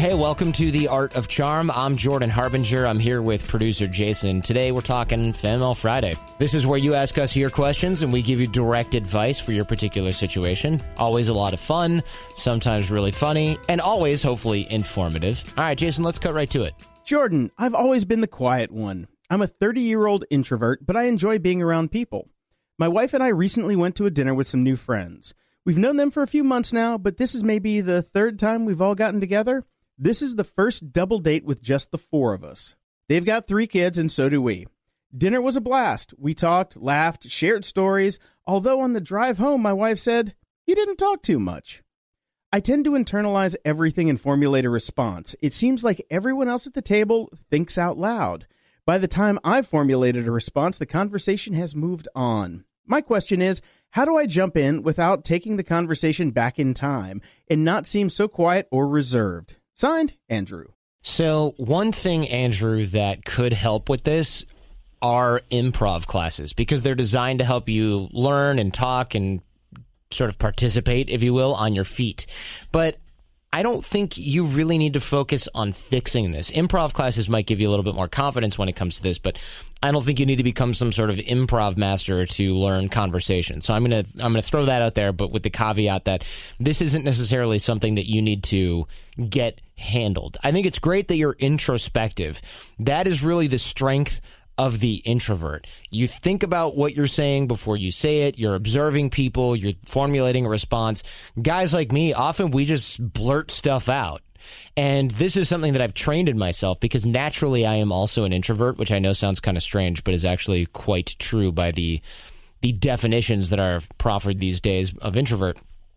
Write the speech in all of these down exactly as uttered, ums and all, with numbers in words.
Hey, welcome to The Art of Charm. I'm Jordan Harbinger. I'm here with producer Jason. Today we're talking Fan Mail Friday. This is where you ask us your questions and we give you direct advice for your particular situation. Always a lot of fun, sometimes really funny, and always, hopefully, informative. All right, Jason, let's cut right to it. Jordan, I've always been the quiet one. I'm a thirty-year-old introvert, but I enjoy being around people. My wife and I recently went to a dinner with some new friends. We've known them for a few months now, but this is maybe the third time we've all gotten together. This is the first double date with just the four of us. They've got three kids, and so do we. Dinner was a blast. We talked, laughed, shared stories, although on the drive home, my wife said, "You didn't talk too much." I tend to internalize everything and formulate a response. It seems like everyone else at the table thinks out loud. By the time I've formulated a response, the conversation has moved on. My question is, how do I jump in without taking the conversation back in time and not seem so quiet or reserved? Signed, Andrew. So one thing, Andrew, that could help with this are improv classes because they're designed to help you learn and talk and sort of participate, if you will, on your feet. But I don't think you really need to focus on fixing this. Improv classes might give you a little bit more confidence when it comes to this, but I don't think you need to become some sort of improv master to learn conversation. So I'm going to I'm going to throw that out there, but with the caveat that this isn't necessarily something that you need to get handled. I think it's great that you're introspective. That is really the strength of the introvert. You think about what you're saying before you say it. You're observing people. You're formulating a response. Guys like me, often we just blurt stuff out. And this is something that I've trained in myself because naturally I am also an introvert, which I know sounds kind of strange, but is actually quite true by the the definitions that are proffered these days of introvert.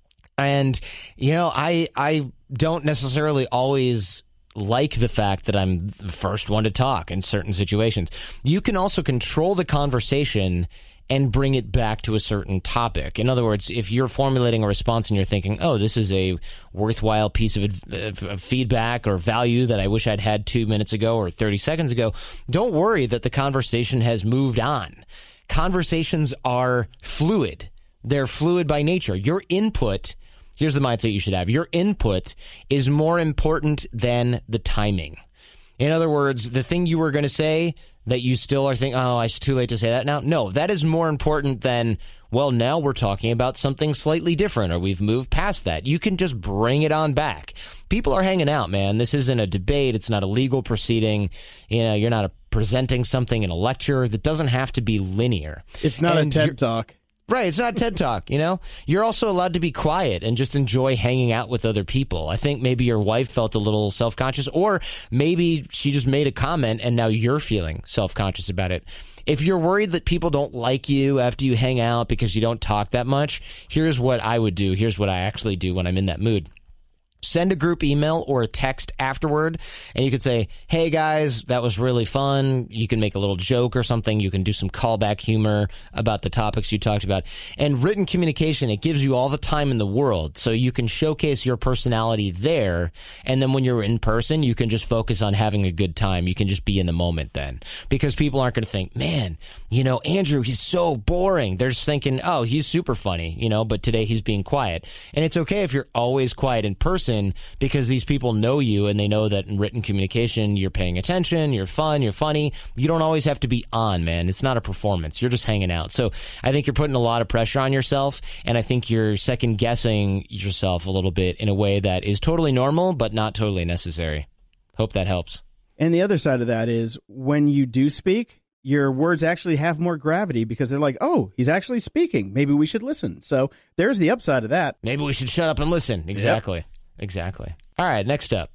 And, you know, I I don't necessarily always like the fact that I'm the first one to talk in certain situations. You can also control the conversation and bring it back to a certain topic. In other words, if you're formulating a response and you're thinking, oh, this is a worthwhile piece of, of feedback or value that I wish I'd had two minutes ago or thirty seconds ago, don't worry that the conversation has moved on. Conversations are fluid. They're fluid by nature. Your input, here's the mindset you should have. Your input is more important than the timing. In other words, the thing you were going to say that you still are thinking, oh, it's too late to say that now. No, that is more important than, well, now we're talking about something slightly different or we've moved past that. You can just bring it on back. People are hanging out, man. This isn't a debate. It's not a legal proceeding. You know, you're not a presenting something in a lecture. That doesn't have to be linear. It's not and a TED Talk. Right, it's not TED Talk, you know? You're also allowed to be quiet and just enjoy hanging out with other people. I think maybe your wife felt a little self-conscious, or maybe she just made a comment and now you're feeling self-conscious about it. If you're worried that people don't like you after you hang out because you don't talk that much, here's what I would do. Here's what I actually do when I'm in that mood. Send a group email or a text afterward, and you could say, hey, guys, that was really fun. You can make a little joke or something. You can do some callback humor about the topics you talked about. And written communication, it gives you all the time in the world, so you can showcase your personality there, and then when you're in person, you can just focus on having a good time. You can just be in the moment then, because people aren't going to think, man, you know, Andrew, he's so boring. They're just thinking, oh, he's super funny, you know, but today he's being quiet. And it's okay if you're always quiet in person, because these people know you and they know that in written communication you're paying attention, you're fun, you're funny. You don't always have to be on, man. It's not a performance. You're just hanging out. So I think you're putting a lot of pressure on yourself, and I think you're second guessing yourself a little bit in a way that is totally normal but not totally necessary. Hope that helps. And the other side of that is when you do speak, your words actually have more gravity because they're like, oh, he's actually speaking. Maybe we should listen. So there's the upside of that. Maybe we should shut up and listen. Exactly. Yep. Exactly. All right, next up.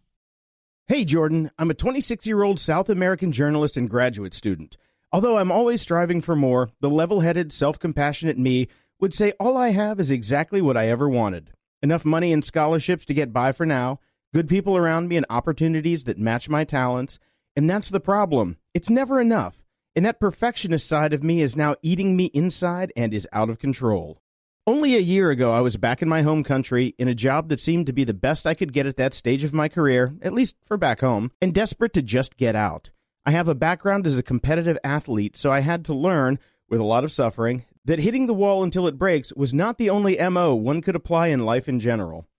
Hey, Jordan. I'm a twenty-six-year-old South American journalist and graduate student. Although I'm always striving for more, the level-headed, self-compassionate me would say all I have is exactly what I ever wanted. Enough money and scholarships to get by for now, good people around me and opportunities that match my talents. And that's the problem. It's never enough. And that perfectionist side of me is now eating me inside and is out of control. Only a year ago, I was back in my home country in a job that seemed to be the best I could get at that stage of my career, at least for back home, and desperate to just get out. I have a background as a competitive athlete, so I had to learn, with a lot of suffering, that hitting the wall until it breaks was not the only M O one could apply in life in general.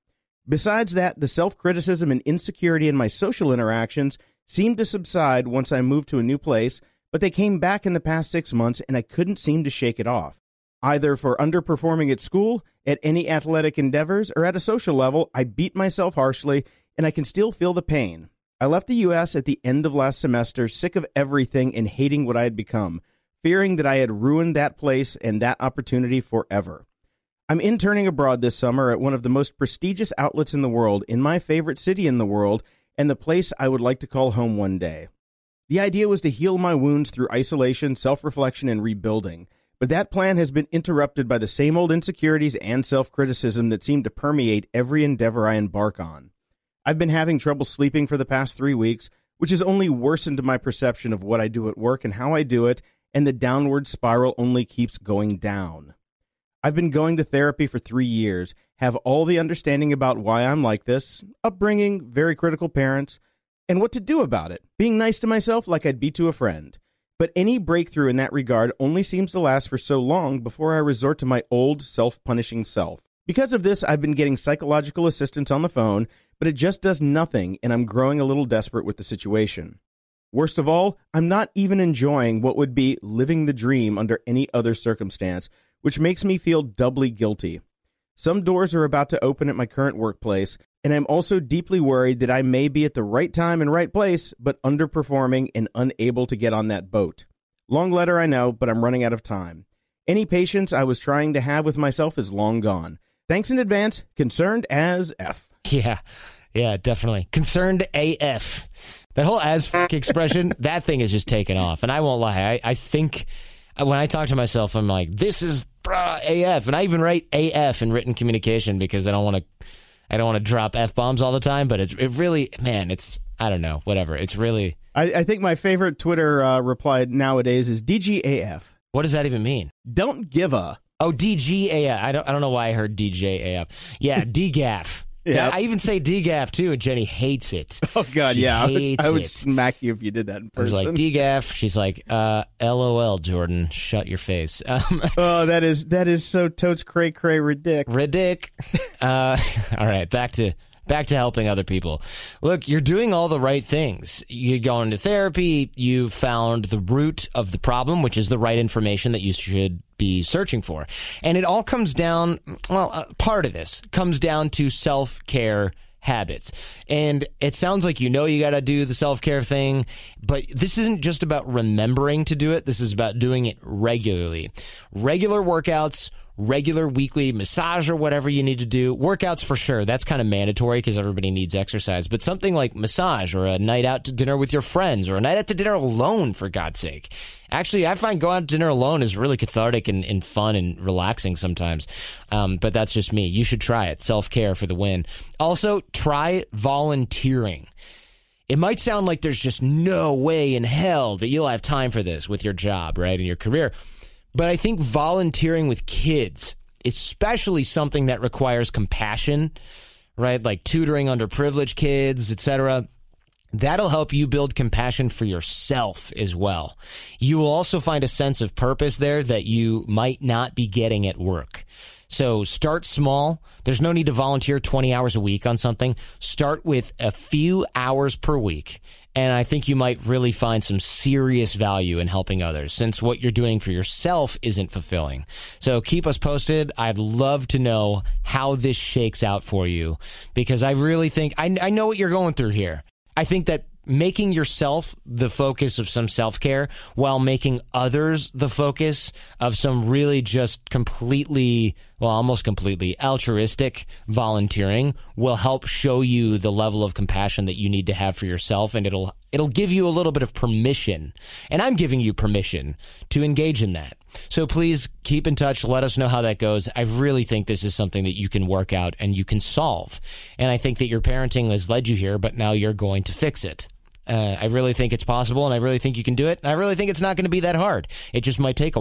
Besides that, the self-criticism and insecurity in my social interactions seemed to subside once I moved to a new place, but they came back in the past six months and I couldn't seem to shake it off. Either for underperforming at school, at any athletic endeavors, or at a social level, I beat myself harshly, and I can still feel the pain. I left the U S at the end of last semester, sick of everything and hating what I had become, fearing that I had ruined that place and that opportunity forever. I'm interning abroad this summer at one of the most prestigious outlets in the world, in my favorite city in the world, and the place I would like to call home one day. The idea was to heal my wounds through isolation, self-reflection, and rebuilding. But that plan has been interrupted by the same old insecurities and self-criticism that seem to permeate every endeavor I embark on. I've been having trouble sleeping for the past three weeks, which has only worsened my perception of what I do at work and how I do it, and the downward spiral only keeps going down. I've been going to therapy for three years, have all the understanding about why I'm like this, upbringing, very critical parents, and what to do about it, being nice to myself like I'd be to a friend. But any breakthrough in that regard only seems to last for so long before I resort to my old self-punishing self. Because of this, I've been getting psychological assistance on the phone, but it just does nothing, and I'm growing a little desperate with the situation. Worst of all, I'm not even enjoying what would be living the dream under any other circumstance, which makes me feel doubly guilty. Some doors are about to open at my current workplace, and I'm also deeply worried that I may be at the right time and right place, but underperforming and unable to get on that boat. Long letter, I know, but I'm running out of time. Any patience I was trying to have with myself is long gone. Thanks in advance. Concerned as F. Yeah, yeah, definitely. Concerned A F. That whole as f*** expression, that thing is just taken off. And I won't lie, I, I think when I talk to myself, I'm like, this is bruh, A F. And I even write A F in written communication because I don't want to I don't want to drop F-bombs all the time, but it, it really, man, it's, I don't know, whatever. It's really... I, I think my favorite Twitter uh, reply nowadays is D G A F. What does that even mean? Don't give a... Oh, D G A F. I don't, I don't know why I heard D J A F. Yeah, D G A F. Yeah, I even say D G A F too, and Jenny hates it. Oh, God, she yeah. Hates I would it. smack you if you did that in person. I was like, D G A F. She's like, uh, LOL, Jordan. Shut your face. Um, oh, that is that is so totes cray cray ridic. Ridic. Uh, all right, back to... Back to helping other people. Look, you're doing all the right things. You're going to therapy. You found the root of the problem, which is the right information that you should be searching for. And it all comes down, well, uh, part of this comes down to self-care habits. And it sounds like you know you got to do the self-care thing, but this isn't just about remembering to do it. This is about doing it regularly. Regular workouts, regular weekly massage or whatever you need to do. Workouts for sure. That's kind of mandatory because everybody needs exercise. But something like massage or a night out to dinner with your friends or a night out to dinner alone, for God's sake. Actually, I find going out to dinner alone is really cathartic and, and fun and relaxing sometimes. Um, but that's just me. You should try it. Self-care for the win. Also, try volunteering. It might sound like there's just no way in hell that you'll have time for this with your job, right, and your career. But I think volunteering with kids, especially something that requires compassion, right, like tutoring underprivileged kids, et cetera, that'll help you build compassion for yourself as well. You will also find a sense of purpose there that you might not be getting at work. So start small. There's no need to volunteer twenty hours a week on something. Start with a few hours per week. And I think you might really find some serious value in helping others since what you're doing for yourself isn't fulfilling. So keep us posted. I'd love to know how this shakes out for you because I really think, I, I know what you're going through here. I think that making yourself the focus of some self-care while making others the focus of some really just completely, well, almost completely altruistic volunteering will help show you the level of compassion that you need to have for yourself, and it'll it'll give you a little bit of permission, and I'm giving you permission to engage in that. So please keep in touch. Let us know how that goes. I really think this is something that you can work out and you can solve, and I think that your parenting has led you here, but now you're going to fix it. Uh, I really think it's possible, and I really think you can do it. And I really think it's not going to be that hard. It just might take a while.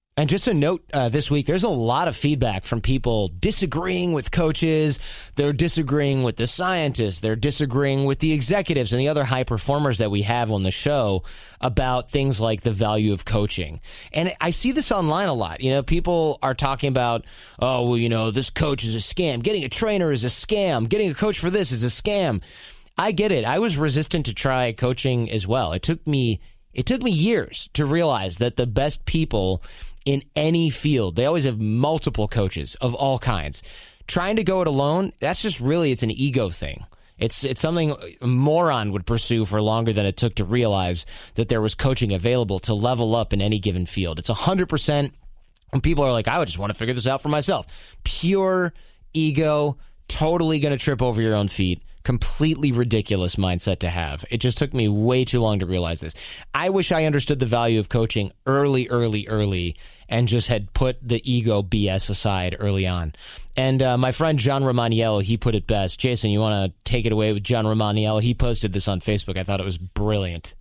And just a note uh, this week, there's a lot of feedback from people disagreeing with coaches. They're disagreeing with the scientists. They're disagreeing with the executives and the other high performers that we have on the show about things like the value of coaching. And I see this online a lot. You know, people are talking about, oh, well, you know, this coach is a scam. Getting a trainer is a scam. Getting a coach for this is a scam. I get it. I was resistant to try coaching as well. It took me It took me years to realize that the best people in any field, they always have multiple coaches of all kinds. Trying to go it alone, that's just really, it's an ego thing. It's it's something a moron would pursue for longer than it took to realize that there was coaching available to level up in any given field. It's one hundred percent when people are like, I would just want to figure this out for myself. Pure ego, totally going to trip over your own feet. Completely ridiculous mindset to have. It just took me way too long to realize this. I wish I understood the value of coaching early, early, early, and just had put the ego B S aside early on. And uh, my friend John Romaniello, he put it best. Jason, you want to take it away with John Romaniello? He posted this on Facebook. I thought it was brilliant.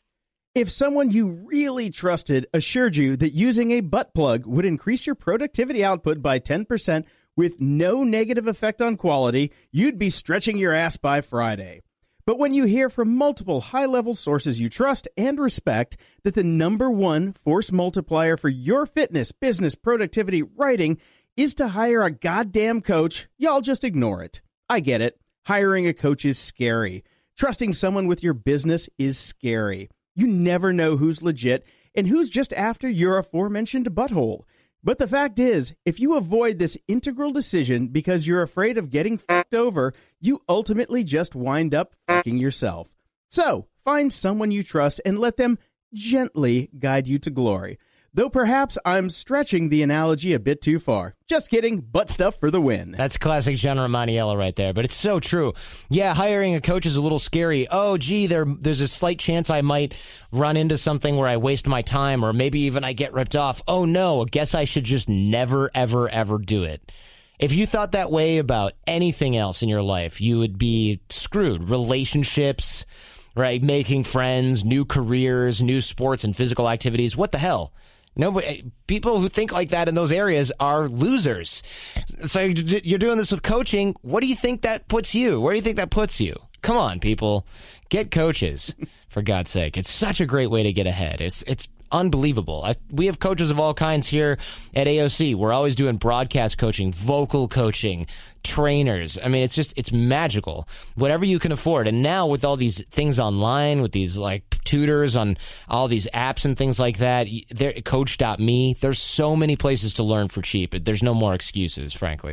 If someone you really trusted assured you that using a butt plug would increase your productivity output by ten percent with no negative effect on quality, you'd be stretching your ass by Friday. But when you hear from multiple high-level sources you trust and respect that the number one force multiplier for your fitness, business, productivity, writing is to hire a goddamn coach, y'all just ignore it. I get it. Hiring a coach is scary. Trusting someone with your business is scary. You never know who's legit and who's just after your aforementioned butthole. But the fact is, if you avoid this integral decision because you're afraid of getting fucked over, you ultimately just wind up fucking yourself. So, find someone you trust and let them gently guide you to glory. Though perhaps I'm stretching the analogy a bit too far. Just kidding, butt stuff for the win. That's classic John Romaniello right there, but it's so true. Yeah, hiring a coach is a little scary. Oh, gee, there, there's a slight chance I might run into something where I waste my time, or maybe even I get ripped off. Oh, no, I guess I should just never, ever, ever do it. If you thought that way about anything else in your life, you would be screwed. Relationships, right? Making friends, new careers, new sports and physical activities. What the hell? Nobody, people who think like that in those areas are losers. So you're doing this with coaching. What do you think that puts you? Where do you think that puts you? Come on, people. Get coaches, for God's sake. It's such a great way to get ahead. It's it's unbelievable. I, we have coaches of all kinds here at A O C. We're always doing broadcast coaching, vocal coaching, trainers. I mean, it's just, it's magical. Whatever you can afford. And now with all these things online, with these like tutors on all these apps and things like that, there, coach dot me, there's so many places to learn for cheap. There's no more excuses, frankly.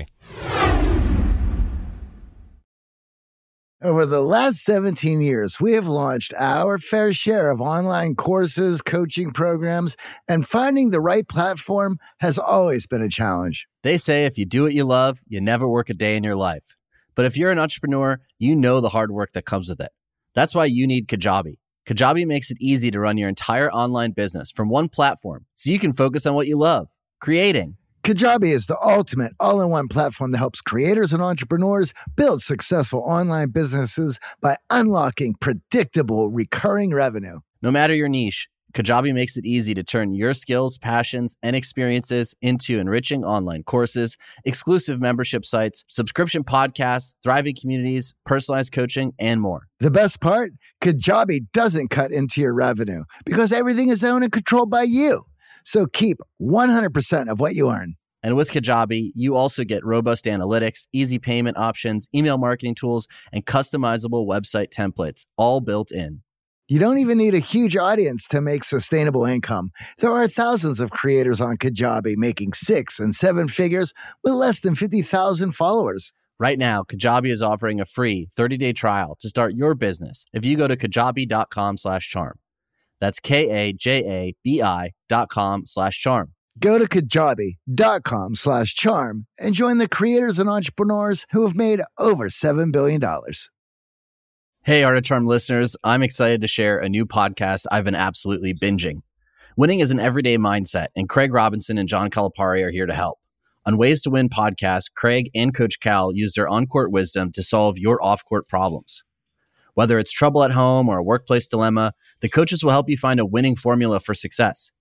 Over the last seventeen years, we have launched our fair share of online courses, coaching programs, and finding the right platform has always been a challenge. They say if you do what you love, you never work a day in your life. But if you're an entrepreneur, you know the hard work that comes with it. That's why you need Kajabi. Kajabi makes it easy to run your entire online business from one platform so you can focus on what you love, creating. Kajabi is the ultimate all-in-one platform that helps creators and entrepreneurs build successful online businesses by unlocking predictable, recurring revenue. No matter your niche, Kajabi makes it easy to turn your skills, passions, and experiences into enriching online courses, exclusive membership sites, subscription podcasts, thriving communities, personalized coaching, and more. The best part? Kajabi doesn't cut into your revenue because everything is owned and controlled by you. So keep one hundred percent of what you earn. And with Kajabi, you also get robust analytics, easy payment options, email marketing tools, and customizable website templates, all built in. You don't even need a huge audience to make sustainable income. There are thousands of creators on Kajabi making six and seven figures with less than fifty thousand followers. Right now, Kajabi is offering a free thirty-day trial to start your business if you go to kajabi.com slash charm. That's K-A-J-A-B-I dot com slash charm. Go to kajabi.com slash charm and join the creators and entrepreneurs who have made over seven billion dollars. Hey, Art of Charm listeners, I'm excited to share a new podcast I've been absolutely binging. Winning is an everyday mindset, and Craig Robinson and John Calipari are here to help. On Ways to Win podcast, Craig and Coach Cal use their on-court wisdom to solve your off-court problems. Whether it's trouble at home or a workplace dilemma, the coaches will help you find a winning formula for success.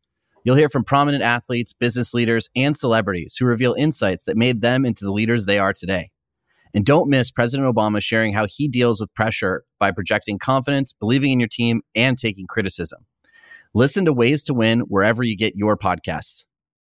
You'll hear from prominent athletes, business leaders, and celebrities who reveal insights that made them into the leaders they are today. And don't miss President Obama sharing how he deals with pressure by projecting confidence, believing in your team, and taking criticism. Listen to Ways to Win wherever you get your podcasts.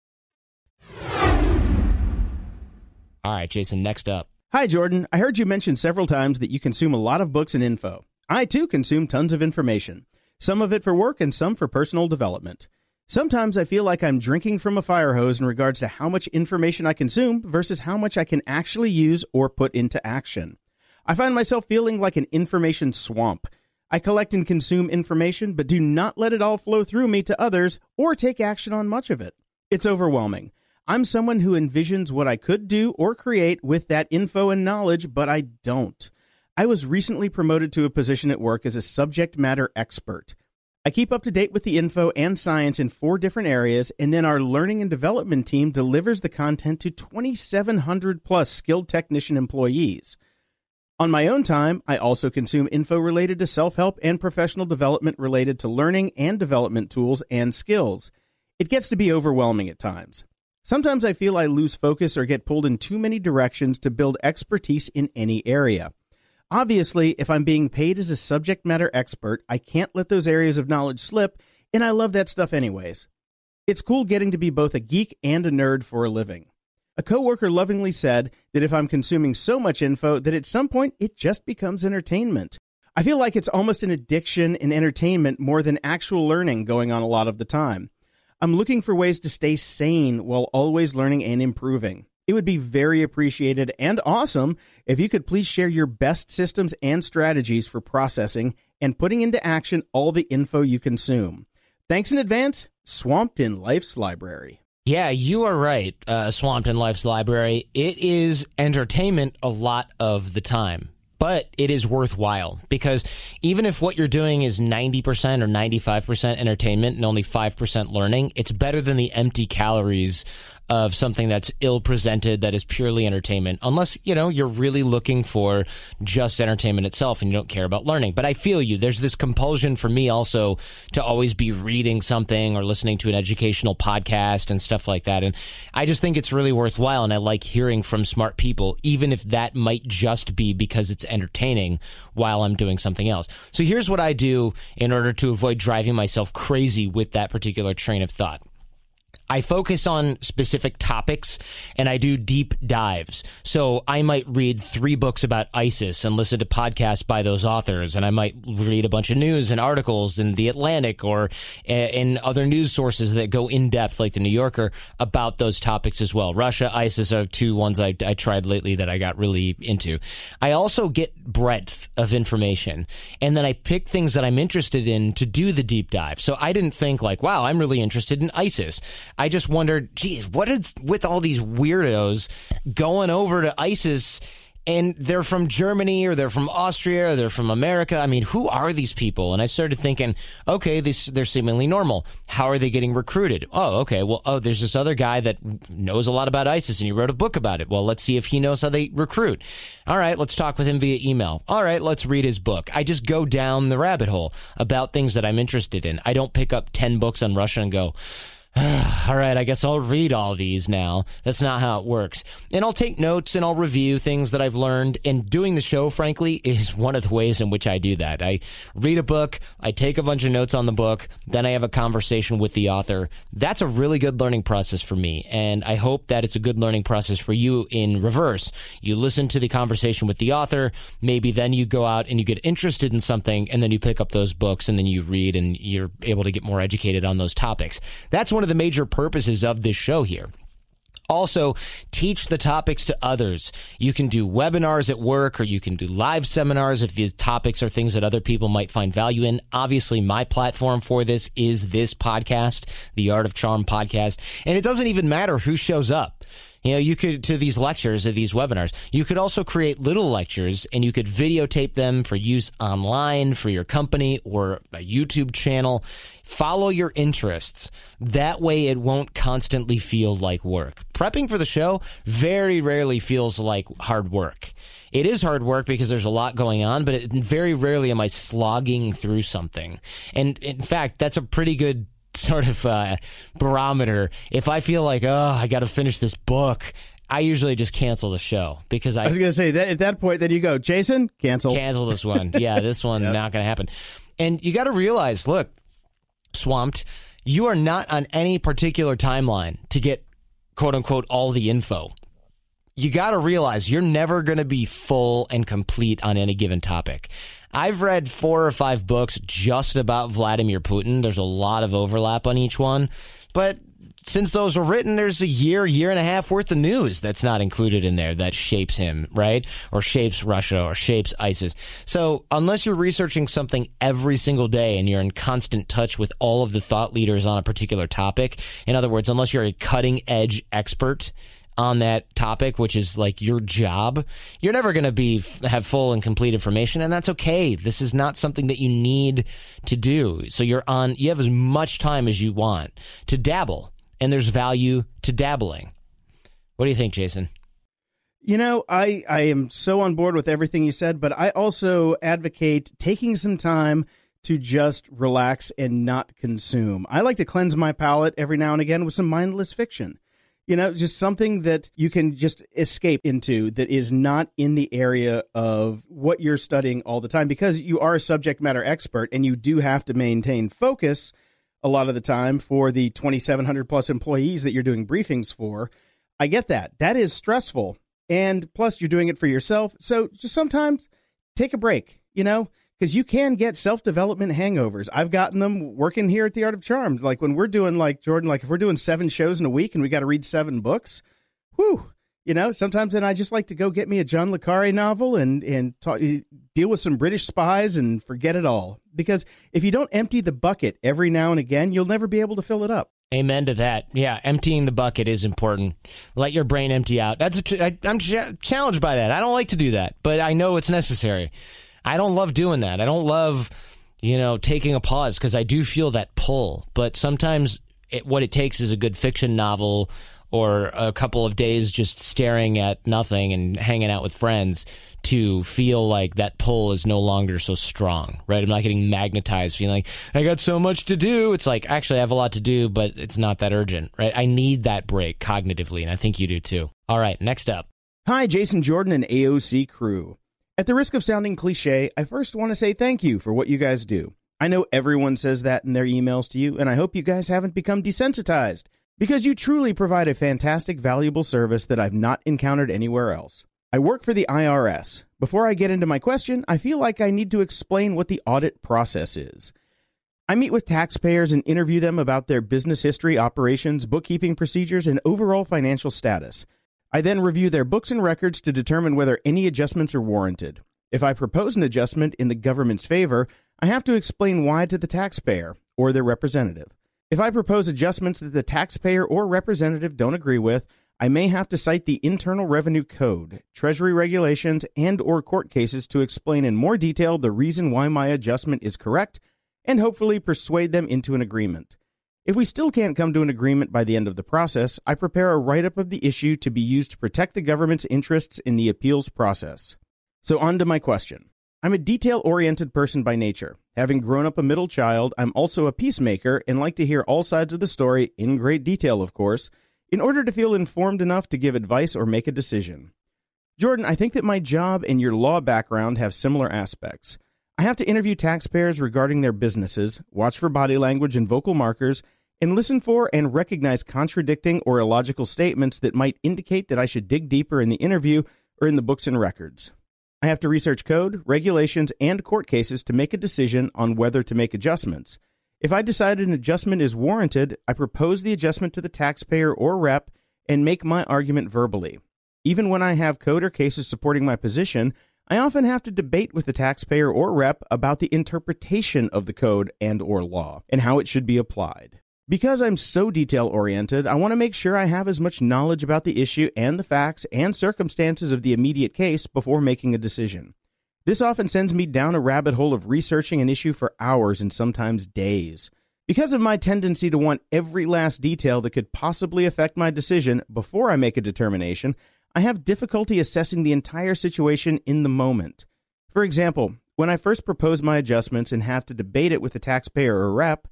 All right, Jason, next up. Hi, Jordan. I heard you mention several times that you consume a lot of books and info. I, too, consume tons of information. Some of it for work and some for personal development. Sometimes I feel like I'm drinking from a fire hose in regards to how much information I consume versus how much I can actually use or put into action. I find myself feeling like an information swamp. I collect and consume information, but do not let it all flow through me to others or take action on much of it. It's overwhelming. I'm someone who envisions what I could do or create with that info and knowledge, but I don't. I was recently promoted to a position at work as a subject matter expert. I keep up to date with the info and science in four different areas, and then our learning and development team delivers the content to twenty-seven hundred plus skilled technician employees. On my own time, I also consume info related to self-help and professional development related to learning and development tools and skills. It gets to be overwhelming at times. Sometimes I feel I lose focus or get pulled in too many directions to build expertise in any area. Obviously, if I'm being paid as a subject matter expert, I can't let those areas of knowledge slip, and I love that stuff anyways. It's cool getting to be both a geek and a nerd for a living. A coworker lovingly said that if I'm consuming so much info that at some point it just becomes entertainment. I feel like it's almost an addiction in entertainment more than actual learning going on a lot of the time. I'm looking for ways to stay sane while always learning and improving. It would be very appreciated and awesome if you could please share your best systems and strategies for processing and putting into action all the info you consume. Thanks in advance, Swamped in Life's Library. Yeah, you are right, uh, Swamped in Life's Library. It is entertainment a lot of the time, but it is worthwhile because even if what you're doing is ninety percent or ninety-five percent entertainment and only five percent learning, it's better than the empty calories of something that's ill-presented, that is purely entertainment, unless, you know, you're really looking for just entertainment itself and you don't care about learning. But I feel you. There's this compulsion for me also to always be reading something or listening to an educational podcast and stuff like that. And I just think it's really worthwhile, and I like hearing from smart people, even if that might just be because it's entertaining while I'm doing something else. So here's what I do in order to avoid driving myself crazy with that particular train of thought. I focus on specific topics and I do deep dives. So I might read three books about ISIS and listen to podcasts by those authors. And I might read a bunch of news and articles in The Atlantic or in other news sources that go in depth, like The New Yorker, about those topics as well. Russia, ISIS are two ones I, I tried lately that I got really into. I also get breadth of information, and then I pick things that I'm interested in to do the deep dive. So I didn't think like, wow, I'm really interested in ISIS. I just wondered, geez, what is with all these weirdos going over to ISIS and they're from Germany or they're from Austria or they're from America? I mean, who are these people? And I started thinking, okay, this, they're seemingly normal. How are they getting recruited? Oh, okay, well, oh, there's this other guy that knows a lot about ISIS and he wrote a book about it. Well, let's see if he knows how they recruit. All right, let's talk with him via email. All right, let's read his book. I just go down the rabbit hole about things that I'm interested in. I don't pick up ten books on Russia and go, all right, I guess I'll read all these now. That's not how it works. And I'll take notes and I'll review things that I've learned. And doing the show, frankly, is one of the ways in which I do that. I read a book, I take a bunch of notes on the book, then I have a conversation with the author. That's a really good learning process for me. And I hope that it's a good learning process for you in reverse. You listen to the conversation with the author, maybe then you go out and you get interested in something, and then you pick up those books and then you read and you're able to get more educated on those topics. That's one of the major purposes of this show here. Also, teach the topics to others. You can do webinars at work, or you can do live seminars if these topics are things that other people might find value in. Obviously, my platform for this is this podcast, the Art of Charm podcast. And it doesn't even matter who shows up. You know, you could, to these lectures, or these webinars, you could also create little lectures and you could videotape them for use online for your company or a YouTube channel. Follow your interests. That way it won't constantly feel like work. Prepping for the show very rarely feels like hard work. It is hard work because there's a lot going on, but it, very rarely am I slogging through something. And in fact, that's a pretty good sort of uh, barometer. If I feel like, oh, I got to finish this book, I usually just cancel the show because I, I was going to say that at that point, then you go, Jason, cancel. Cancel this one. Yeah, this one, Yep. not going to happen. And you got to realize, look, Swamped, you are not on any particular timeline to get, quote unquote, all the info. You got to realize you're never going to be full and complete on any given topic. I've read four or five books just about Vladimir Putin. There's a lot of overlap on each one. But since those were written, there's a year, year and a half worth of news that's not included in there that shapes him, right? Or shapes Russia or shapes ISIS. So unless you're researching something every single day and you're in constant touch with all of the thought leaders on a particular topic, in other words, unless you're a cutting edge expert on that topic, which is like your job, you're never going to be have full and complete information, and that's okay. This is not something that you need to do. So you're on, you have as much time as you want to dabble, and there's value to dabbling. What do you think, Jason? You know, I, I am so on board with everything you said, but I also advocate taking some time to just relax and not consume. I like to cleanse my palate every now and again with some mindless fiction. You know, just something that you can just escape into that is not in the area of what you're studying all the time, because you are a subject matter expert and you do have to maintain focus a lot of the time for the twenty-seven hundred plus employees that you're doing briefings for. I get that. That is stressful. And plus, you're doing it for yourself. So just sometimes take a break, you know, because you can get self-development hangovers. I've gotten them working here at the Art of Charm. Like when we're doing, like, Jordan, like if we're doing seven shows in a week and we got to read seven books, whew, you know, sometimes then I just like to go get me a John le Carré novel and, and talk, deal with some British spies and forget it all. Because if you don't empty the bucket every now and again, you'll never be able to fill it up. Amen to that. Yeah, emptying the bucket is important. Let your brain empty out. That's a tr- I, I'm ch- challenged by that. I don't like to do that, but I know it's necessary. I don't love doing that. I don't love, you know, taking a pause because I do feel that pull. But sometimes it, what it takes is a good fiction novel or a couple of days just staring at nothing and hanging out with friends to feel like that pull is no longer so strong, right? I'm not getting magnetized, feeling like I got so much to do. It's like, actually, I have a lot to do, but it's not that urgent, right? I need that break cognitively, and I think you do too. All right, next up. Hi, Jason Jordan and A O C crew. At the risk of sounding cliche, I first want to say thank you for what you guys do. I know everyone says that in their emails to you, and I hope you guys haven't become desensitized, because you truly provide a fantastic, valuable service that I've not encountered anywhere else. I work for the I R S. Before I get into my question, I feel like I need to explain what the audit process is. I meet with taxpayers and interview them about their business history, operations, bookkeeping procedures, and overall financial status. I then review their books and records to determine whether any adjustments are warranted. If I propose an adjustment in the government's favor, I have to explain why to the taxpayer or their representative. If I propose adjustments that the taxpayer or representative don't agree with, I may have to cite the Internal Revenue Code, Treasury regulations, and or court cases to explain in more detail the reason why my adjustment is correct and hopefully persuade them into an agreement. If we still can't come to an agreement by the end of the process, I prepare a write-up of the issue to be used to protect the government's interests in the appeals process. So on to my question. I'm a detail-oriented person by nature. Having grown up a middle child, I'm also a peacemaker and like to hear all sides of the story, in great detail, of course, in order to feel informed enough to give advice or make a decision. Jordan, I think that my job and your law background have similar aspects. I have to interview taxpayers regarding their businesses, watch for body language and vocal markers, and listen for and recognize contradicting or illogical statements that might indicate that I should dig deeper in the interview or in the books and records. I have to research code, regulations, and court cases to make a decision on whether to make adjustments. If I decide an adjustment is warranted, I propose the adjustment to the taxpayer or rep and make my argument verbally. Even when I have code or cases supporting my position, I often have to debate with the taxpayer or rep about the interpretation of the code and or law and how it should be applied. Because I'm so detail-oriented, I want to make sure I have as much knowledge about the issue and the facts and circumstances of the immediate case before making a decision. This often sends me down a rabbit hole of researching an issue for hours and sometimes days. Because of my tendency to want every last detail that could possibly affect my decision before I make a determination, I have difficulty assessing the entire situation in the moment. For example, when I first propose my adjustments and have to debate it with the taxpayer or rep,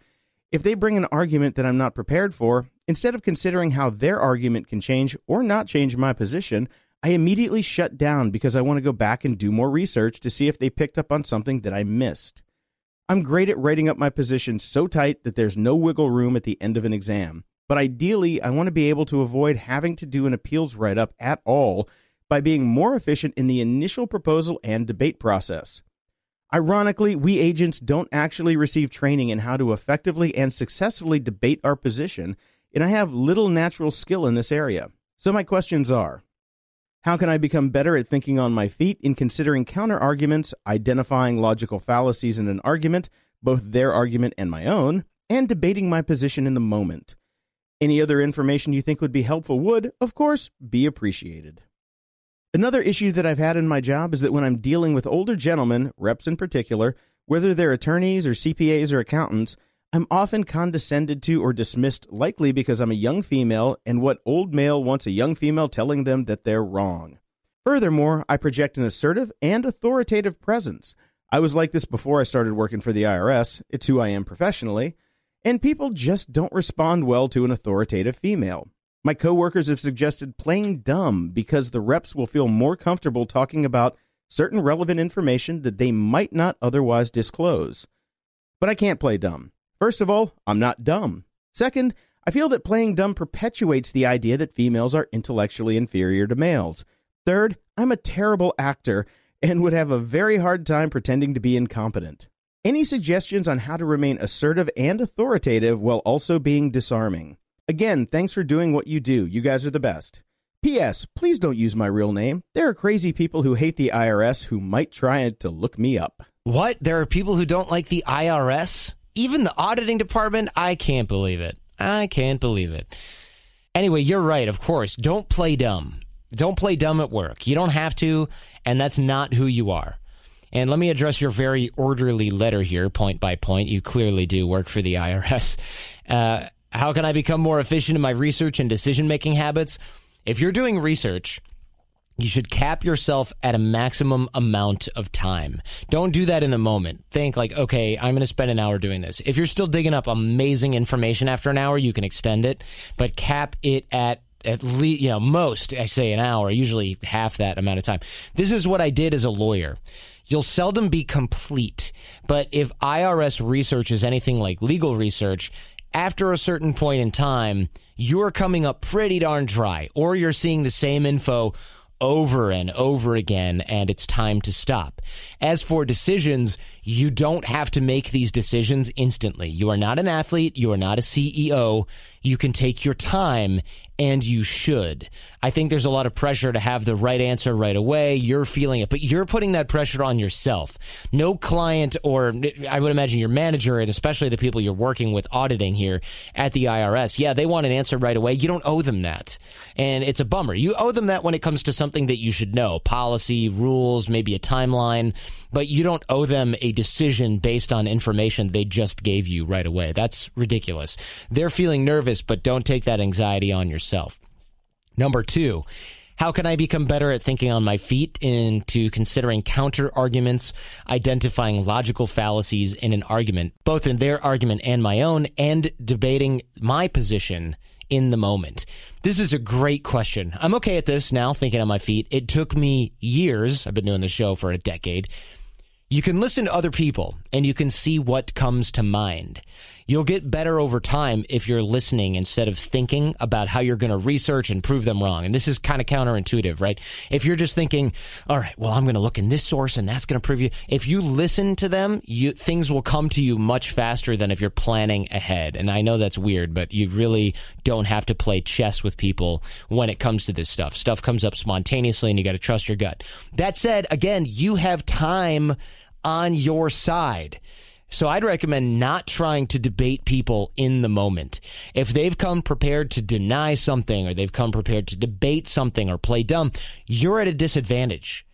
If they bring an argument that I'm not prepared for, instead of considering how their argument can change or not change my position, I immediately shut down because I want to go back and do more research to see if they picked up on something that I missed. I'm great at writing up my position so tight that there's no wiggle room at the end of an exam, but ideally I want to be able to avoid having to do an appeals write-up at all by being more efficient in the initial proposal and debate process. Ironically, we agents don't actually receive training in how to effectively and successfully debate our position, and I have little natural skill in this area. So my questions are, how can I become better at thinking on my feet in considering counter-arguments, identifying logical fallacies in an argument, both their argument and my own, and debating my position in the moment? Any other information you think would be helpful would, of course, be appreciated. Another issue that I've had in my job is that when I'm dealing with older gentlemen, reps in particular, whether they're attorneys or C P As or accountants, I'm often condescended to or dismissed, likely because I'm a young female and what old male wants a young female telling them that they're wrong. Furthermore, I project an assertive and authoritative presence. I was like this before I started working for the I R S. It's who I am professionally. And people just don't respond well to an authoritative female. My coworkers have suggested playing dumb because the reps will feel more comfortable talking about certain relevant information that they might not otherwise disclose. But I can't play dumb. First of all, I'm not dumb. Second, I feel that playing dumb perpetuates the idea that females are intellectually inferior to males. Third, I'm a terrible actor and would have a very hard time pretending to be incompetent. Any suggestions on how to remain assertive and authoritative while also being disarming? Again, thanks for doing what you do. You guys are the best. P S. Please don't use my real name. There are crazy people who hate the I R S who might try to look me up. What? There are people who don't like the I R S? Even the auditing department? I can't believe it. I can't believe it. Anyway, you're right, of course. Don't play dumb. Don't play dumb at work. You don't have to, and that's not who you are. And let me address your very orderly letter here, point by point. You clearly do work for the I R S. Uh, how can I become more efficient in my research and decision-making habits? If you're doing research, you should cap yourself at a maximum amount of time. Don't do that in the moment. Think like, okay, I'm going to spend an hour doing this. If you're still digging up amazing information after an hour, you can extend it, but cap it at at least, you know, most, I say an hour, usually half that amount of time. This is what I did as a lawyer. You'll seldom be complete, but if I R S research is anything like legal research, after a certain point in time, you're coming up pretty darn dry, or you're seeing the same info over and over again, and it's time to stop. As for decisions, you don't have to make these decisions instantly. You are not an athlete. You are not a C E O. You can take your time, and you should. I think there's a lot of pressure to have the right answer right away. You're feeling it, but you're putting that pressure on yourself. No client, or I would imagine your manager, and especially the people you're working with auditing here at the I R S, yeah, they want an answer right away. You don't owe them that, and it's a bummer. You owe them that when it comes to something that you should know, policy, rules, maybe a timeline, but you don't owe them a decision based on information they just gave you right away. That's ridiculous. They're feeling nervous, but don't take that anxiety on yourself. Number two, how can I become better at thinking on my feet into considering counter arguments, identifying logical fallacies in an argument, both in their argument and my own, and debating my position in the moment? This is a great question. I'm okay at this now, thinking on my feet. It took me years. I've been doing the show for a decade. You can listen to other people, and you can see what comes to mind. You'll get better over time if you're listening instead of thinking about how you're going to research and prove them wrong. And this is kind of counterintuitive, right? If you're just thinking, all right, well, I'm going to look in this source and that's going to prove you. If you listen to them, you, things will come to you much faster than if you're planning ahead. And I know that's weird, but you really don't have to play chess with people when it comes to this stuff. Stuff comes up spontaneously and you got to trust your gut. That said, again, you have time on your side. So I'd recommend not trying to debate people in the moment. If they've come prepared to deny something, or they've come prepared to debate something or play dumb, you're at a disadvantage.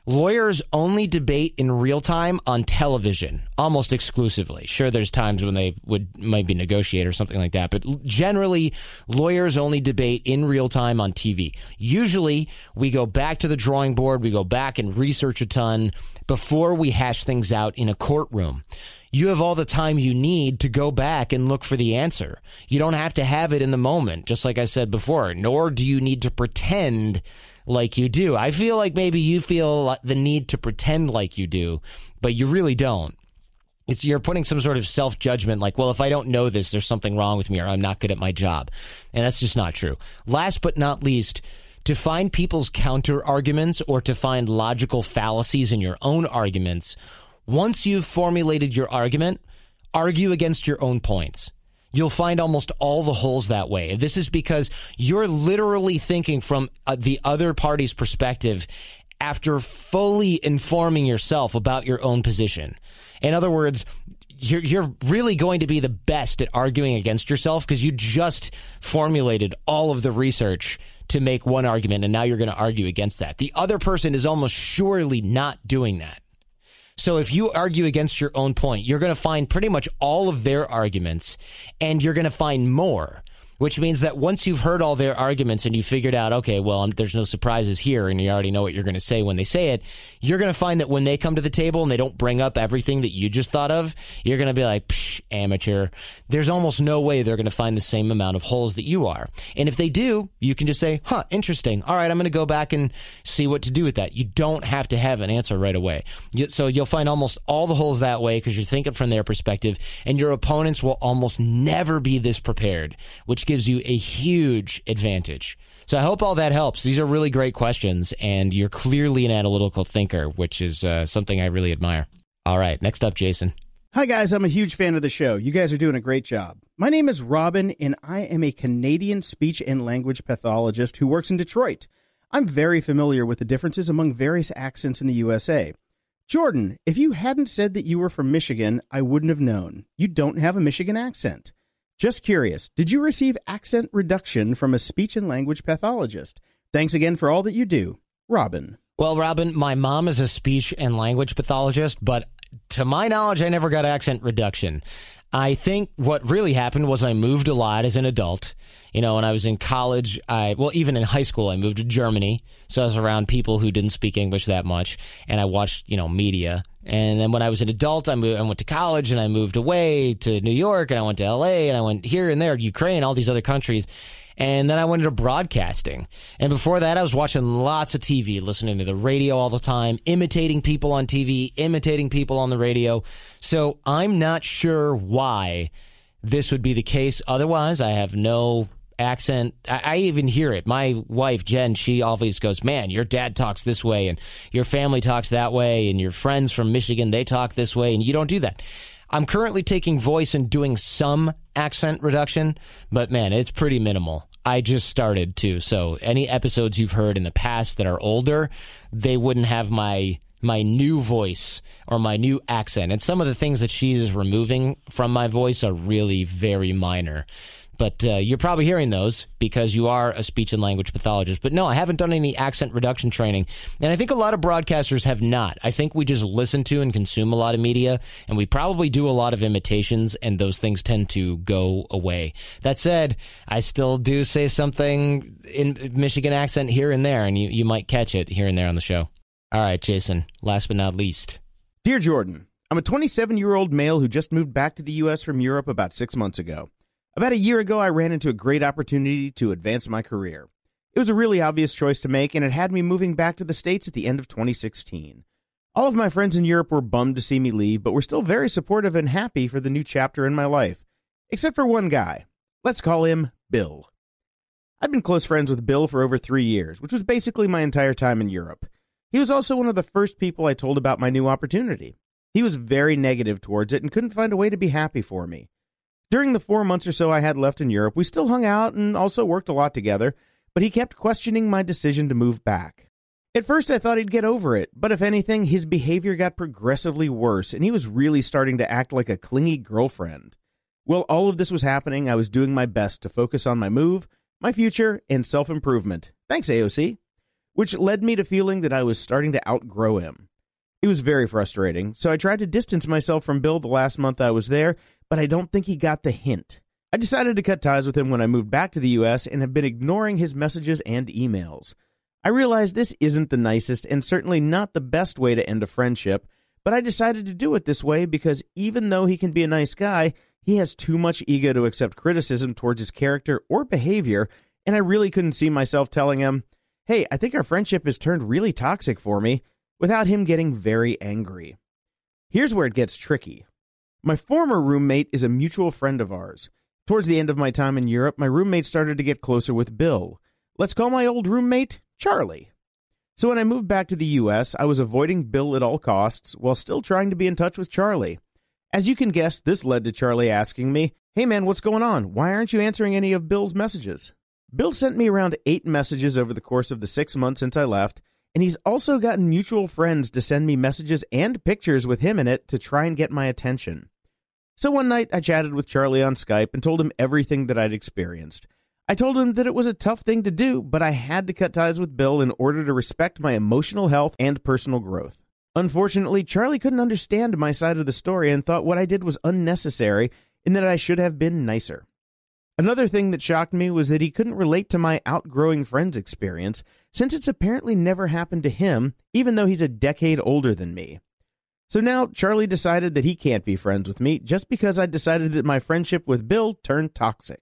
Lawyers only debate in real time on television, almost exclusively. Sure, there's times when they would maybe negotiate or something like that, but generally, lawyers only debate in real time on T V. Usually, we go back to the drawing board, we go back and research a ton before we hash things out in a courtroom. You have all the time you need to go back and look for the answer. You don't have to have it in the moment, just like I said before, nor do you need to pretend like you do. I feel like maybe you feel the need to pretend like you do, but you really don't. It's you're putting some sort of self-judgment like, well, if I don't know this, there's something wrong with me or I'm not good at my job. And that's just not true. Last but not least, to find people's counter-arguments or to find logical fallacies in your own arguments, once you've formulated your argument, argue against your own points. You'll find almost all the holes that way. This is because you're literally thinking from uh, the other party's perspective after fully informing yourself about your own position. In other words, you're, you're really going to be the best at arguing against yourself because you just formulated all of the research to make one argument, and now you're going to argue against that. The other person is almost surely not doing that. So if you argue against your own point, you're going to find pretty much all of their arguments, and you're going to find more, which means that once you've heard all their arguments and you figured out, okay, well, I'm, there's no surprises here, and you already know what you're going to say when they say it, you're going to find that when they come to the table and they don't bring up everything that you just thought of, you're going to be like, psh, amateur. There's almost no way they're going to find the same amount of holes that you are. And if they do, you can just say, huh, interesting. All right, I'm going to go back and see what to do with that. You don't have to have an answer right away. So you'll find almost all the holes that way because you're thinking from their perspective, and your opponents will almost never be this prepared, which gives you a huge advantage. So I hope all that helps. These are really great questions, and you're clearly an analytical thinker, which is uh, something I really admire. All right, next up, Jason. Hi, guys. I'm a huge fan of the show. You guys are doing a great job. My name is Robin, and I am a Canadian speech and language pathologist who works in Detroit. I'm very familiar with the differences among various accents in the U S A. Jordan, if you hadn't said that you were from Michigan, I wouldn't have known. You don't have a Michigan accent. Just curious, did you receive accent reduction from a speech and language pathologist? Thanks again for all that you do. Robin. Well, Robin, my mom is a speech and language pathologist, but to my knowledge, I never got accent reduction. I think what really happened was I moved a lot as an adult. You know, when I was in college, I well, even in high school, I moved to Germany. So I was around people who didn't speak English that much, and I watched, you know, media. And then when I was an adult, I, moved, I went to college, and I moved away to New York, and I went to L A, and I went here and there, Ukraine, all these other countries. And then I went into broadcasting. And before that, I was watching lots of T V, listening to the radio all the time, imitating people on T V, imitating people on the radio. So I'm not sure why this would be the case. Otherwise, I have no accent. I, I even hear it. My wife, Jen, she always goes, man, your dad talks this way, and your family talks that way, and your friends from Michigan, they talk this way, and you don't do that. I'm currently taking voice and doing some accent reduction, but man, it's pretty minimal. I just started too, so any episodes you've heard in the past that are older, they wouldn't have my my new voice or my new accent. And some of the things that she is removing from my voice are really very minor. But uh, you're probably hearing those because you are a speech and language pathologist. But no, I haven't done any accent reduction training. And I think a lot of broadcasters have not. I think we just listen to and consume a lot of media, and we probably do a lot of imitations, and those things tend to go away. That said, I still do say something in Michigan accent here and there, and you, you might catch it here and there on the show. All right, Jason, last but not least. Dear Jordan, I'm a twenty-seven-year-old male who just moved back to the U S from Europe about six months ago. About a year ago, I ran into a great opportunity to advance my career. It was a really obvious choice to make, and it had me moving back to the States at the end of twenty sixteen. All of my friends in Europe were bummed to see me leave, but were still very supportive and happy for the new chapter in my life. Except for one guy. Let's call him Bill. I've been close friends with Bill for over three years, which was basically my entire time in Europe. He was also one of the first people I told about my new opportunity. He was very negative towards it and couldn't find a way to be happy for me. During the four months or so I had left in Europe, we still hung out and also worked a lot together, but he kept questioning my decision to move back. At first I thought he'd get over it, but if anything, his behavior got progressively worse, and he was really starting to act like a clingy girlfriend. While all of this was happening, I was doing my best to focus on my move, my future, and self-improvement. Thanks, A O C. which led me to feeling that I was starting to outgrow him. It was very frustrating, so I tried to distance myself from Bill the last month I was there, but I don't think he got the hint. I decided to cut ties with him when I moved back to the U S and have been ignoring his messages and emails. I realize this isn't the nicest and certainly not the best way to end a friendship, but I decided to do it this way because even though he can be a nice guy, he has too much ego to accept criticism towards his character or behavior, and I really couldn't see myself telling him, hey, I think our friendship has turned really toxic for me, without him getting very angry. Here's where it gets tricky. My former roommate is a mutual friend of ours. Towards the end of my time in Europe, my roommate started to get closer with Bill. Let's call my old roommate Charlie. So when I moved back to the U S, I was avoiding Bill at all costs while still trying to be in touch with Charlie. As you can guess, this led to Charlie asking me, hey man, what's going on? Why aren't you answering any of Bill's messages? Bill sent me around eight messages over the course of the six months since I left, and he's also gotten mutual friends to send me messages and pictures with him in it to try and get my attention. So one night, I chatted with Charlie on Skype and told him everything that I'd experienced. I told him that it was a tough thing to do, but I had to cut ties with Bill in order to respect my emotional health and personal growth. Unfortunately, Charlie couldn't understand my side of the story and thought what I did was unnecessary and that I should have been nicer. Another thing that shocked me was that he couldn't relate to my outgrowing friends experience, since it's apparently never happened to him, even though he's a decade older than me. So now Charlie decided that he can't be friends with me just because I decided that my friendship with Bill turned toxic.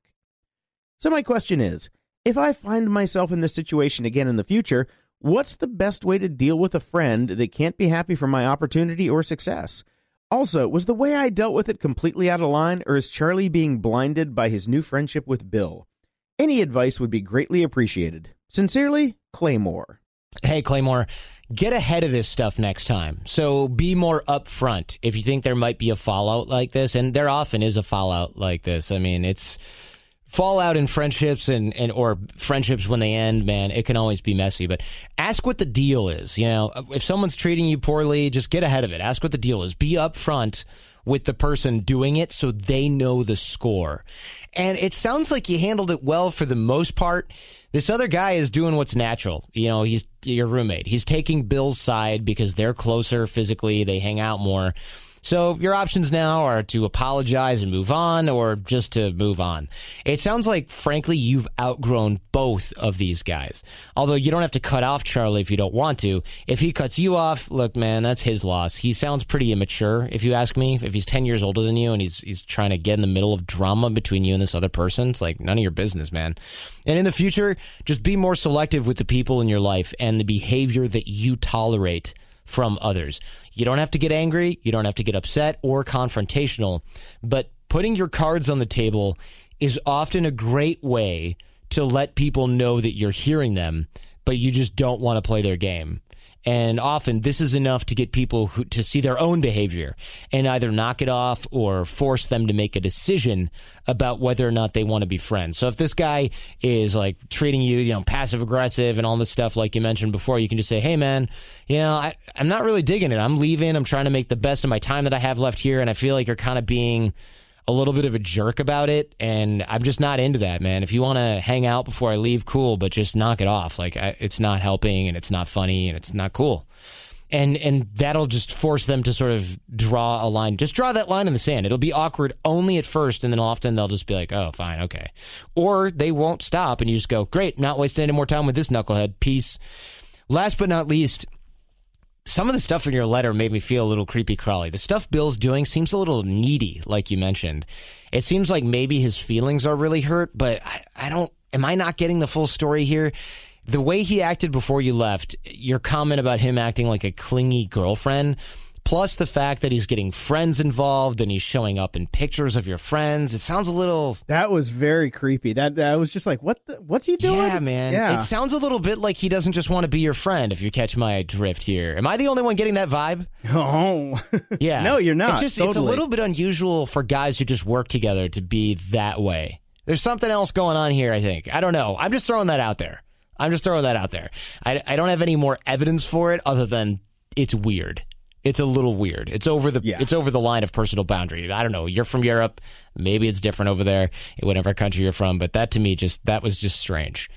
So my question is, if I find myself in this situation again in the future, what's the best way to deal with a friend that can't be happy for my opportunity or success? Also, was the way I dealt with it completely out of line, or is Charlie being blinded by his new friendship with Bill? Any advice would be greatly appreciated. Sincerely, Claymore. Hey, Claymore, get ahead of this stuff next time. So be more upfront if you think there might be a fallout like this, and there often is a fallout like this. I mean, it's fallout in friendships and, and or friendships when they end, man, it can always be messy. But ask what the deal is. You know, if someone's treating you poorly, just get ahead of it. Ask what the deal is. Be upfront with the person doing it so they know the score. And it sounds like you handled it well for the most part. This other guy is doing what's natural. You know, he's your roommate. He's taking Bill's side because they're closer physically. They hang out more. So your options now are to apologize and move on, or just to move on. It sounds like, frankly, you've outgrown both of these guys. Although you don't have to cut off Charlie if you don't want to. If he cuts you off, look, man, that's his loss. He sounds pretty immature, if you ask me. If he's ten years older than you and he's he's trying to get in the middle of drama between you and this other person, it's like none of your business, man. And in the future, just be more selective with the people in your life and the behavior that you tolerate from others. You don't have to get angry, you don't have to get upset or confrontational, but putting your cards on the table is often a great way to let people know that you're hearing them, but you just don't want to play their game. And often this is enough to get people who, to see their own behavior and either knock it off or force them to make a decision about whether or not they want to be friends. So if this guy is like treating you, you know, passive aggressive and all this stuff like you mentioned before, you can just say, hey man, you know, I, I'm not really digging it. I'm leaving. I'm trying to make the best of my time that I have left here. And I feel like you're kind of being a little bit of a jerk about it, and I'm just not into that, man. If you want to hang out before I leave, cool, but just knock it off. Like, I, it's not helping, and it's not funny, and it's not cool. And and that'll just force them to sort of draw a line. Just draw that line in the sand. It'll be awkward only at first, and then often they'll just be like, oh, fine, okay. Or they won't stop, and you just go, great, not wasting any more time with this knucklehead. Peace. Last but not least, some of the stuff in your letter made me feel a little creepy crawly. The stuff Bill's doing seems a little needy, like you mentioned. It seems like maybe his feelings are really hurt, but I, I don't, am I not getting the full story here? The way he acted before you left, your comment about him acting like a clingy girlfriend, plus the fact that he's getting friends involved and he's showing up in pictures of your friends. It sounds a little... That was very creepy. That that was just like, what? The, what's he doing? Yeah, man. Yeah. It sounds a little bit like he doesn't just want to be your friend, if you catch my drift here. Am I the only one getting that vibe? Oh. Yeah. No, you're not. It's just totally. It's a little bit unusual for guys who just work together to be that way. There's something else going on here, I think. I don't know. I'm just throwing that out there. I'm just throwing that out there. I, I don't have any more evidence for it other than it's weird. It's a little weird. It's over the yeah. It's over the line of personal boundary. I don't know. You're from Europe. Maybe it's different over there in whatever country you're from. But that to me just that was just strange.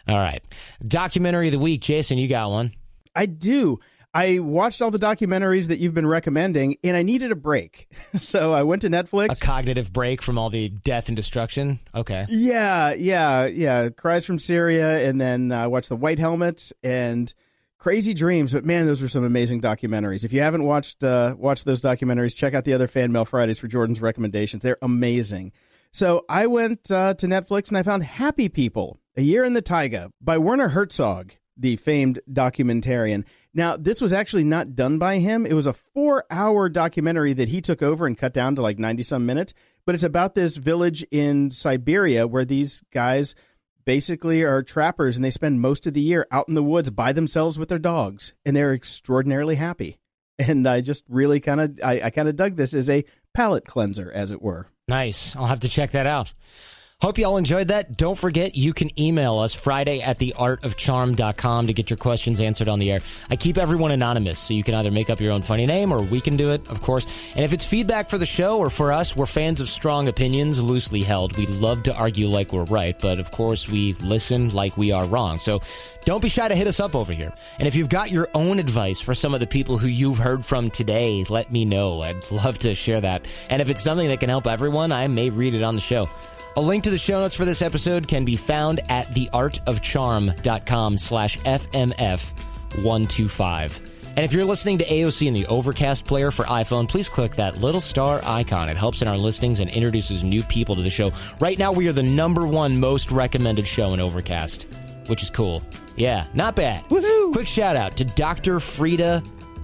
All right. Documentary of the week. Jason, you got one. I do. I watched all the documentaries that you've been recommending, and I needed a break. So I went to Netflix. A cognitive break from all the death and destruction? Okay. Yeah, yeah, yeah. Cries from Syria, and then I uh, watched The White Helmet and Crazy Dreams. But, man, those were some amazing documentaries. If you haven't watched uh, watched those documentaries, check out the other Fan Mail Fridays for Jordan's recommendations. They're amazing. So I went uh, to Netflix, and I found Happy People, A Year in the Taiga by Werner Herzog, the famed documentarian. Now, this was actually not done by him. It was a four-hour documentary that he took over and cut down to like ninety-some minutes. But it's about this village in Siberia where these guys basically are trappers, and they spend most of the year out in the woods by themselves with their dogs, and they're extraordinarily happy. And I just really kind of, I, I kind of dug this as a palate cleanser, as it were. Nice. I'll have to check that out. Hope you all enjoyed that. Don't forget, you can email us Friday at the art of charm dot com to get your questions answered on the air. I keep everyone anonymous, so you can either make up your own funny name or we can do it, of course. And if it's feedback for the show or for us, we're fans of strong opinions, loosely held. We love to argue like we're right, but of course we listen like we are wrong. So don't be shy to hit us up over here. And if you've got your own advice for some of the people who you've heard from today, let me know. I'd love to share that. And if it's something that can help everyone, I may read it on the show. A link to the show notes for this episode can be found at the art of charm dot com slash F M F one two five. And if you're listening to A O C in the Overcast player for iPhone, please click that little star icon. It helps in our listings and introduces new people to the show. Right now, we are the number one most recommended show in Overcast, which is cool. Yeah, not bad. Woohoo! Quick shout out to Doctor Frida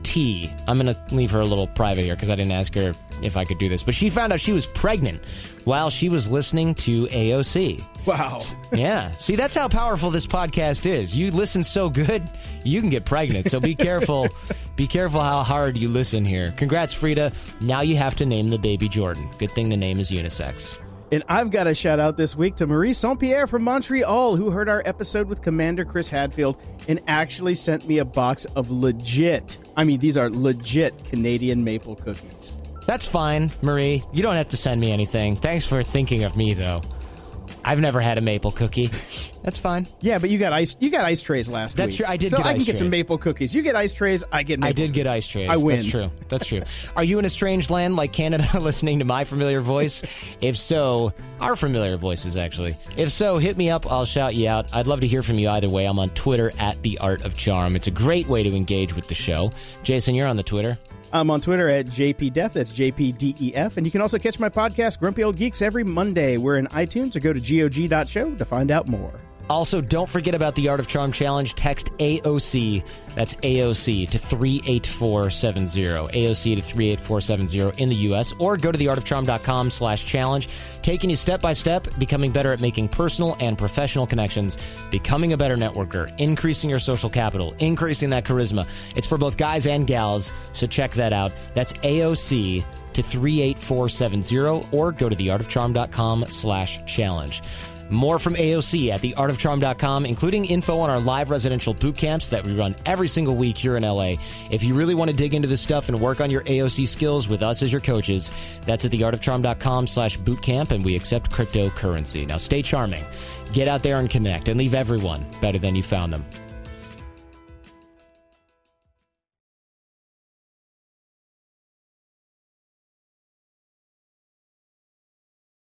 T. I'm going to leave her a little private here because I didn't ask her if I could do this. But she found out she was pregnant while she was listening to A O C. Wow. Yeah. See, that's how powerful this podcast is. You listen so good, you can get pregnant. So be careful. Be careful how hard you listen here. Congrats, Frida. Now you have to name the baby Jordan. Good thing the name is unisex. And I've got a shout out this week to Marie Saint-Pierre from Montreal, who heard our episode with Commander Chris Hadfield and actually sent me a box of legit, I mean, these are legit Canadian maple cookies. That's fine, Marie. You don't have to send me anything. Thanks for thinking of me, though. I've never had a maple cookie. That's fine. Yeah, but you got ice. You got ice trays last That's week. true. I did so get I ice can get trays. some maple cookies. You get ice trays. I get maple I did cookies. get ice trays. I win. That's true. That's true. Are you in a strange land like Canada listening to my familiar voice? If so, our familiar voices, actually. If so, hit me up. I'll shout you out. I'd love to hear from you either way. I'm on Twitter at The Art of Charm. It's a great way to engage with the show. Jason, you're on the Twitter. I'm on Twitter at J P Def. That's J P D E F. And you can also catch my podcast, Grumpy Old Geeks, every Monday. We're in iTunes, or go to G O G dot show to find out more. Also, don't forget about the Art of Charm Challenge. Text A O C, that's A O C, to three eight four seven zero. A O C to three eight four seven zero in the U S. Or go to the art of charm dot com slash challenge. Taking you step by step, becoming better at making personal and professional connections, becoming a better networker, increasing your social capital, increasing that charisma. It's for both guys and gals, so check that out. That's A O C to three eight four seven zero, or go to the art of charm dot com slash challenge. More from A O C at the art of charm dot com, including info on our live residential boot camps that we run every single week here in L A. If you really want to dig into this stuff and work on your A O C skills with us as your coaches, that's at the art of charm dot com slash bootcamp, and we accept cryptocurrency. Now stay charming, get out there and connect, and leave everyone better than you found them.